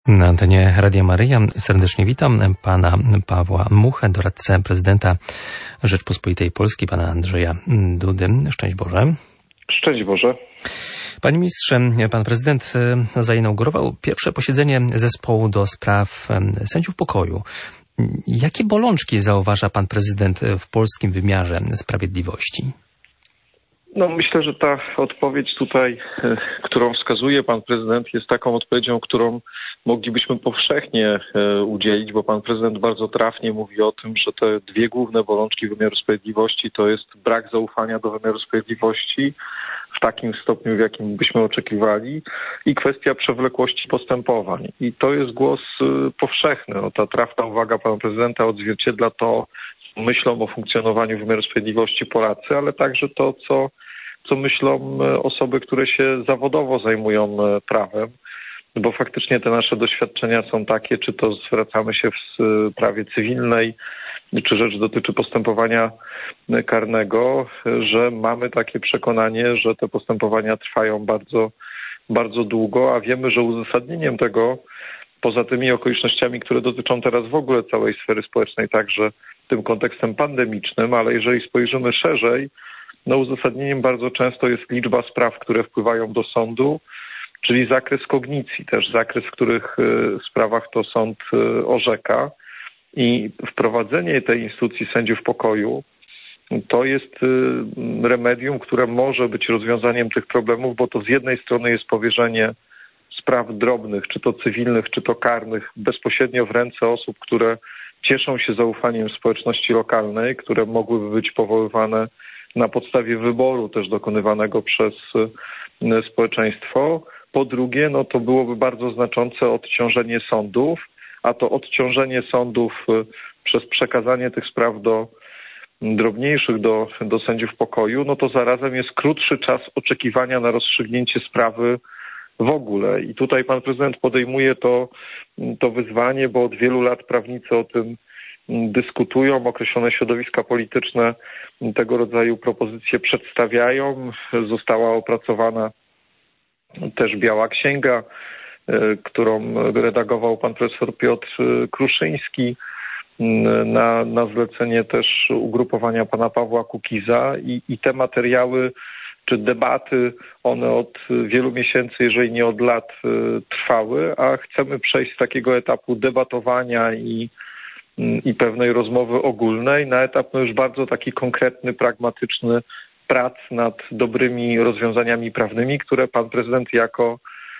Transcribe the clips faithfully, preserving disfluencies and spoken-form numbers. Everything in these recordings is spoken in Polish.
Na antenie Radia Maryja serdecznie witam pana Pawła Muchę, doradcę prezydenta Rzeczpospolitej Polskiej, pana Andrzeja Dudy. Szczęść Boże. Szczęść Boże. Panie ministrze, pan prezydent zainaugurował pierwsze posiedzenie zespołu do spraw sędziów pokoju. Jakie bolączki zauważa pan prezydent w polskim wymiarze sprawiedliwości? No myślę, że ta odpowiedź tutaj, którą wskazuje pan prezydent, jest taką odpowiedzią, którą moglibyśmy powszechnie udzielić, bo pan prezydent bardzo trafnie mówi o tym, że te dwie główne bolączki wymiaru sprawiedliwości to jest brak zaufania do wymiaru sprawiedliwości w takim stopniu, w jakim byśmy oczekiwali, i kwestia przewlekłości postępowań. I to jest głos powszechny. No, ta trafna uwaga pana prezydenta odzwierciedla to, myślą o funkcjonowaniu wymiaru sprawiedliwości Polacy, ale także to, co, co myślą osoby, które się zawodowo zajmują prawem, bo faktycznie te nasze doświadczenia są takie, czy to zwracamy się w sprawie cywilnej, czy rzecz dotyczy postępowania karnego, że mamy takie przekonanie, że te postępowania trwają bardzo, bardzo długo, a wiemy, że uzasadnieniem tego, poza tymi okolicznościami, które dotyczą teraz w ogóle całej sfery społecznej, także tym kontekstem pandemicznym, ale jeżeli spojrzymy szerzej, no uzasadnieniem bardzo często jest liczba spraw, które wpływają do sądu, czyli zakres kognicji, też zakres, w których sprawach to sąd orzeka. I wprowadzenie tej instytucji sędziów pokoju to jest remedium, które może być rozwiązaniem tych problemów, bo to z jednej strony jest powierzenie spraw drobnych, czy to cywilnych, czy to karnych, bezpośrednio w ręce osób, które cieszą się zaufaniem społeczności lokalnej, które mogłyby być powoływane na podstawie wyboru też dokonywanego przez społeczeństwo. Po drugie, no to byłoby bardzo znaczące odciążenie sądów, a to odciążenie sądów przez przekazanie tych spraw do drobniejszych, do, do sędziów pokoju, no to zarazem jest krótszy czas oczekiwania na rozstrzygnięcie sprawy w ogóle. I tutaj pan prezydent podejmuje to, to wyzwanie, bo od wielu lat prawnicy o tym dyskutują, określone środowiska polityczne tego rodzaju propozycje przedstawiają. Została opracowana też Biała Księga, którą redagował pan profesor Piotr Kruszyński na, na zlecenie też ugrupowania pana Pawła Kukiza i, i te materiały czy debaty, one od wielu miesięcy, jeżeli nie od lat trwały, a chcemy przejść z takiego etapu debatowania i, i pewnej rozmowy ogólnej na etap no już bardzo taki konkretny, pragmatyczny prac nad dobrymi rozwiązaniami prawnymi, które pan prezydent jako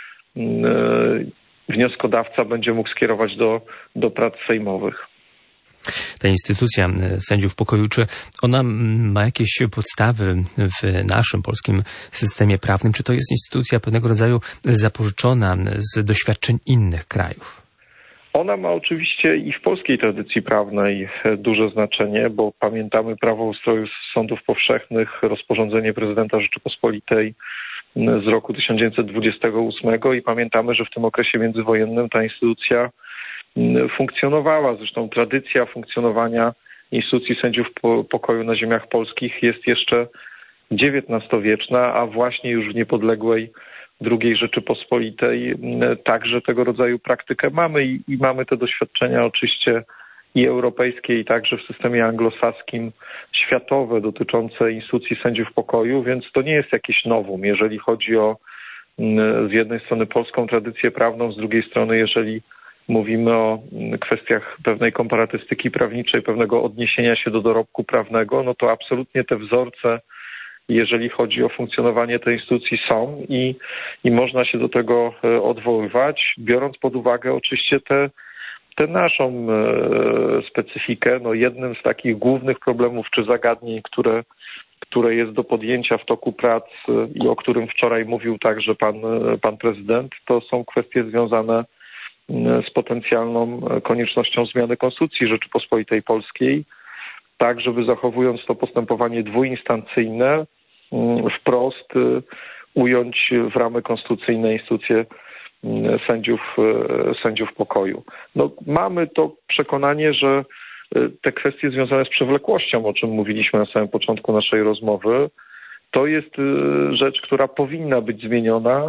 wnioskodawca będzie mógł skierować do, do prac sejmowych. Ta instytucja sędziów pokoju, czy ona ma jakieś podstawy w naszym polskim systemie prawnym? Czy to jest instytucja pewnego rodzaju zapożyczona z doświadczeń innych krajów? Ona ma oczywiście i w polskiej tradycji prawnej duże znaczenie, bo pamiętamy prawo o ustroju sądów powszechnych, rozporządzenie prezydenta Rzeczypospolitej z roku tysiąc dziewięćset dwudziestego ósmego i pamiętamy, że w tym okresie międzywojennym ta instytucja funkcjonowała. Zresztą tradycja funkcjonowania instytucji sędziów pokoju na ziemiach polskich jest jeszcze dziewiętnastowieczna, a właśnie już w niepodległej drugiej Rzeczypospolitej także tego rodzaju praktykę mamy i, i mamy te doświadczenia oczywiście i europejskie, i także w systemie anglosaskim światowe dotyczące instytucji sędziów pokoju, więc to nie jest jakieś nowum, jeżeli chodzi o z jednej strony polską tradycję prawną, z drugiej strony jeżeli mówimy o kwestiach pewnej komparatystyki prawniczej, pewnego odniesienia się do dorobku prawnego, no to absolutnie te wzorce, jeżeli chodzi o funkcjonowanie tej instytucji, są i, i można się do tego odwoływać, biorąc pod uwagę oczywiście tę tę naszą specyfikę. No jednym z takich głównych problemów czy zagadnień, które, które jest do podjęcia w toku prac i o którym wczoraj mówił także pan, pan prezydent, to są kwestie związane z potencjalną koniecznością zmiany Konstytucji Rzeczypospolitej Polskiej, tak żeby zachowując to postępowanie dwuinstancyjne, wprost ująć w ramy konstytucyjne instytucje sędziów, sędziów pokoju. No, mamy to przekonanie, że te kwestie związane z przewlekłością, o czym mówiliśmy na samym początku naszej rozmowy, to jest rzecz, która powinna być zmieniona,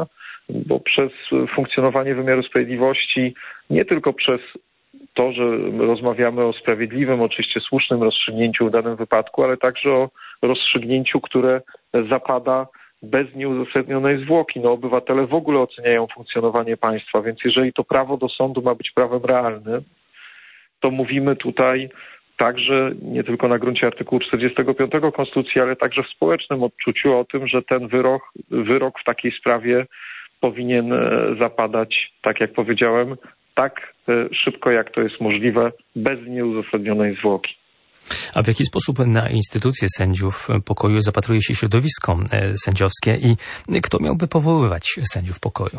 bo przez funkcjonowanie wymiaru sprawiedliwości, nie tylko przez to, że rozmawiamy o sprawiedliwym, oczywiście słusznym rozstrzygnięciu w danym wypadku, ale także o rozstrzygnięciu, które zapada bez nieuzasadnionej zwłoki. No, obywatele w ogóle oceniają funkcjonowanie państwa, więc jeżeli to prawo do sądu ma być prawem realnym, to mówimy tutaj także nie tylko na gruncie artykułu czterdziestego piątego Konstytucji, ale także w społecznym odczuciu o tym, że ten wyrok, wyrok w takiej sprawie powinien zapadać, tak jak powiedziałem, tak szybko, jak to jest możliwe, bez nieuzasadnionej zwłoki. A w jaki sposób na instytucje sędziów pokoju zapatruje się środowisko sędziowskie i kto miałby powoływać sędziów pokoju?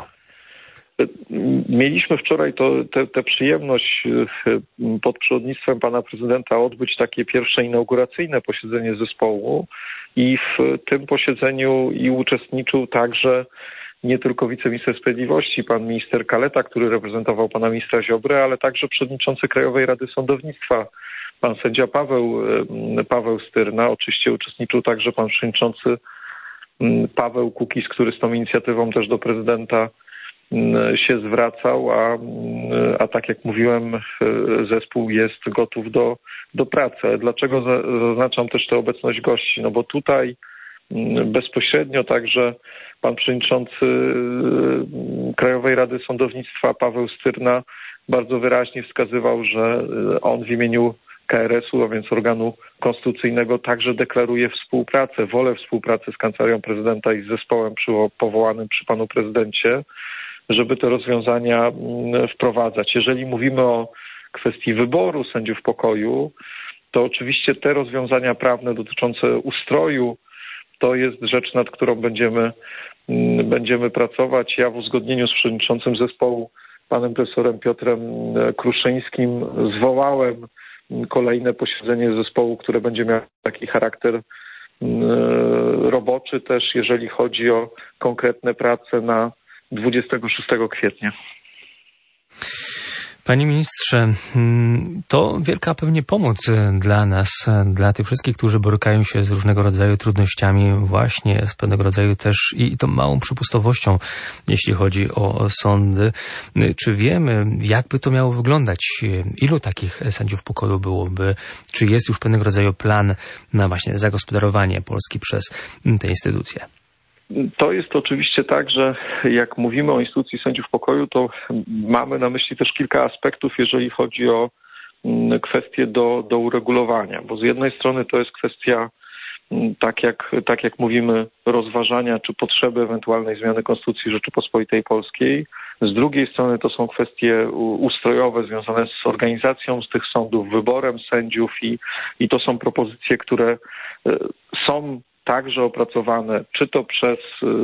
Mieliśmy wczoraj tę przyjemność pod przewodnictwem pana prezydenta odbyć takie pierwsze inauguracyjne posiedzenie zespołu i w tym posiedzeniu i uczestniczył także nie tylko wiceminister sprawiedliwości, pan minister Kaleta, który reprezentował pana ministra Ziobrę, ale także przewodniczący Krajowej Rady Sądownictwa, pan sędzia Paweł, Paweł Styrna. Oczywiście uczestniczył także pan przewodniczący Paweł Kukiz, który z tą inicjatywą też do prezydenta się zwracał, a, a tak jak mówiłem, zespół jest gotów do, do pracy. Dlaczego zaznaczam też tę obecność gości? No bo tutaj bezpośrednio także pan przewodniczący Krajowej Rady Sądownictwa Paweł Styrna bardzo wyraźnie wskazywał, że on w imieniu K R S-u, a więc organu konstytucyjnego, także deklaruje współpracę, wolę współpracy z Kancelarią Prezydenta i z zespołem powołanym przy panu prezydencie, żeby te rozwiązania wprowadzać. Jeżeli mówimy o kwestii wyboru sędziów pokoju, to oczywiście te rozwiązania prawne dotyczące ustroju to jest rzecz, nad którą będziemy, będziemy pracować. Ja w uzgodnieniu z przewodniczącym zespołu, panem profesorem Piotrem Kruszyńskim, zwołałem kolejne posiedzenie zespołu, które będzie miało taki charakter roboczy też, jeżeli chodzi o konkretne prace na dwudziestego szóstego kwietnia. Panie ministrze, to wielka pewnie pomoc dla nas, dla tych wszystkich, którzy borykają się z różnego rodzaju trudnościami, właśnie z pewnego rodzaju też i tą małą przepustowością, jeśli chodzi o sądy. Czy wiemy, jakby to miało wyglądać? Ilu takich sędziów pokoju byłoby? Czy jest już pewnego rodzaju plan na właśnie zagospodarowanie Polski przez te instytucje? To jest oczywiście tak, że jak mówimy o instytucji sędziów pokoju, to mamy na myśli też kilka aspektów, jeżeli chodzi o kwestie do, do uregulowania, bo z jednej strony to jest kwestia, tak jak, tak jak mówimy, rozważania czy potrzeby ewentualnej zmiany Konstytucji Rzeczypospolitej Polskiej. Z drugiej strony to są kwestie ustrojowe związane z organizacją z tych sądów, wyborem sędziów i, i to są propozycje, które są także opracowane, czy to przez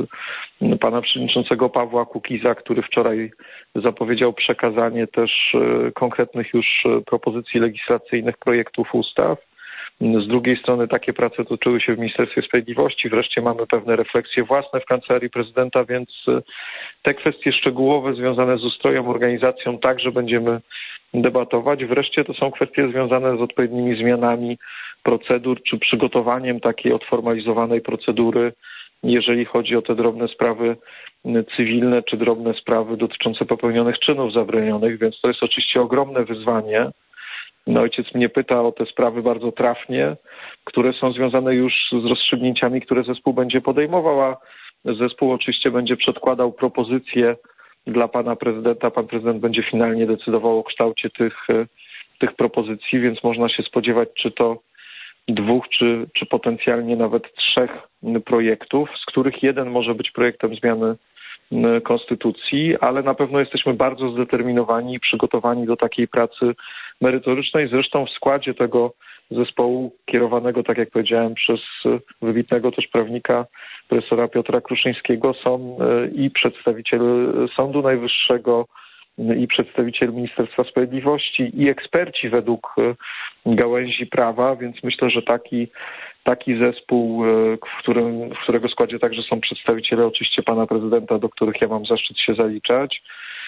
y, pana przewodniczącego Pawła Kukiza, który wczoraj zapowiedział przekazanie też y, konkretnych już propozycji legislacyjnych, projektów ustaw. Z drugiej strony takie prace toczyły się w Ministerstwie Sprawiedliwości. Wreszcie mamy pewne refleksje własne w Kancelarii Prezydenta, więc y, te kwestie szczegółowe związane z ustrojem, organizacją także będziemy debatować. Wreszcie to są kwestie związane z odpowiednimi zmianami procedur czy przygotowaniem takiej odformalizowanej procedury, jeżeli chodzi o te drobne sprawy cywilne czy drobne sprawy dotyczące popełnionych czynów zabronionych, więc to jest oczywiście ogromne wyzwanie. No, ojciec mnie pyta o te sprawy bardzo trafnie, które są związane już z rozstrzygnięciami, które zespół będzie podejmował, a zespół oczywiście będzie przedkładał propozycje dla pana prezydenta. Pan prezydent będzie finalnie decydował o kształcie tych, tych propozycji, więc można się spodziewać, czy to dwóch, czy, czy potencjalnie nawet trzech projektów, z których jeden może być projektem zmiany konstytucji, ale na pewno jesteśmy bardzo zdeterminowani i przygotowani do takiej pracy merytorycznej. Zresztą w składzie tego zespołu kierowanego, tak jak powiedziałem, przez wybitnego też prawnika profesora Piotra Kruszyńskiego są i przedstawiciel Sądu Najwyższego, i przedstawiciel Ministerstwa Sprawiedliwości, i eksperci według gałęzi prawa, więc myślę, że taki, taki zespół, w, którym, w którego składzie także są przedstawiciele oczywiście pana prezydenta, do których ja mam zaszczyt się zaliczać,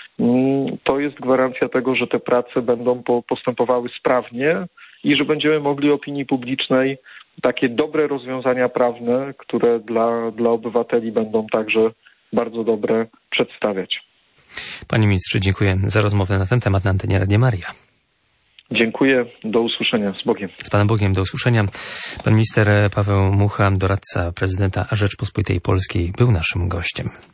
to jest gwarancja tego, że te prace będą postępowały sprawnie i że będziemy mogli opinii publicznej takie dobre rozwiązania prawne, które dla, dla obywateli będą także bardzo dobre przedstawiać. Panie ministrze, dziękuję za rozmowę na ten temat na antenie Radia Maria. Dziękuję, do usłyszenia, z Bogiem. Z Panem Bogiem, do usłyszenia. Pan minister Paweł Mucha, doradca prezydenta Rzeczypospolitej Polskiej, był naszym gościem.